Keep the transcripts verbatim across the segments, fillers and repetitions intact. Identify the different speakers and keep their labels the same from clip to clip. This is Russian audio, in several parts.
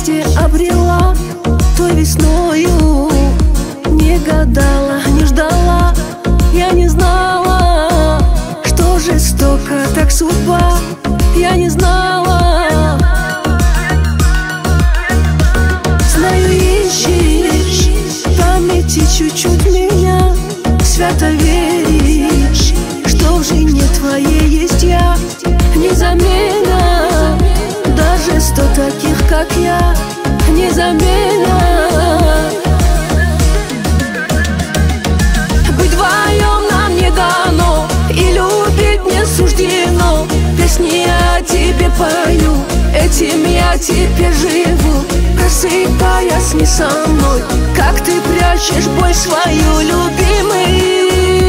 Speaker 1: счастье обрела той весною. Не гадала, не ждала, я не знала, что жестока так судьба. Я не знала. Знаю, ищешь в памяти чуть-чуть меня, свято веришь, что в жене твоей есть я. Незамена, даже сто таких, как я, незамена. Быть вдвоем нам не дано, и любить не суждено. Песни я тебе пою, этим я теперь живу. Просыпаясь не со мной, как ты прячешь боль свою, любимый.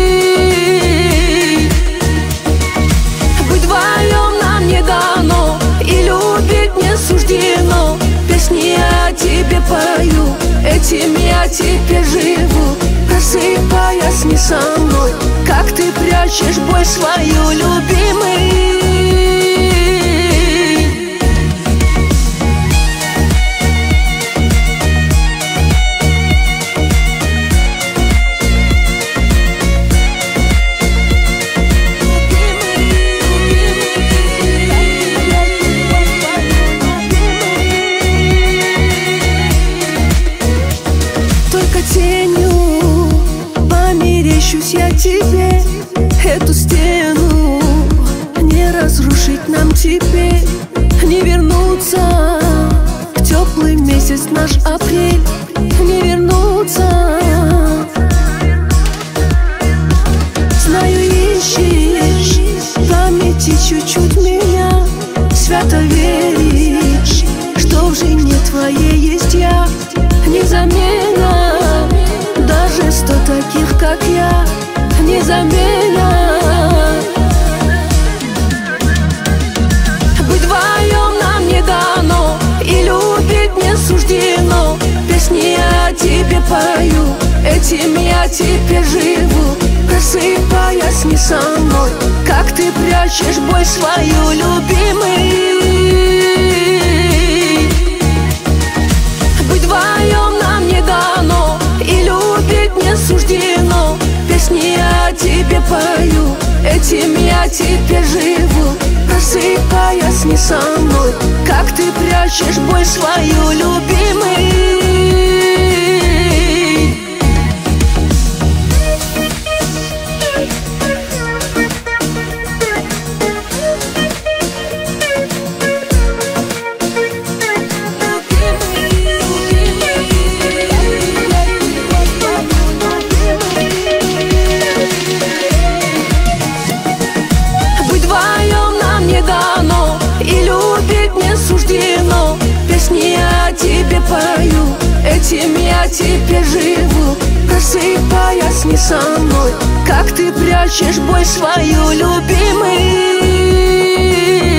Speaker 1: Быть вдвоем нам не дано, и любить не суждено. Песни я тебе пою, этим я теперь живу. Просыпаясь не со мной, как ты прячешь боль свою, любимый. Тенью померещусь я тебе, эту стену не разрушить нам теперь, не вернуться в теплый месяц наш апрель, не вернуться. Знаю, ищешь в памяти чуть-чуть меня, свято веришь, что в жене твоей есть я. Незамена, даже сто таких, как я, незамена. Быть вдвоем нам не дано, и любить не суждено. Песни я тебе пою, этим я теперь живу. Просыпаясь не со мной, как ты прячешь боль свою, любимый. Быть вдвоем нам не дано, и любить не суждено. Песни я тебе пою, этим я теперь живу. Просыпаясь не со мной, как ты прячешь боль свою, любимый. И любить не суждено. Песни я тебе пою, этим я теперь живу. Просыпаясь не со мной, как ты прячешь боль свою, любимый.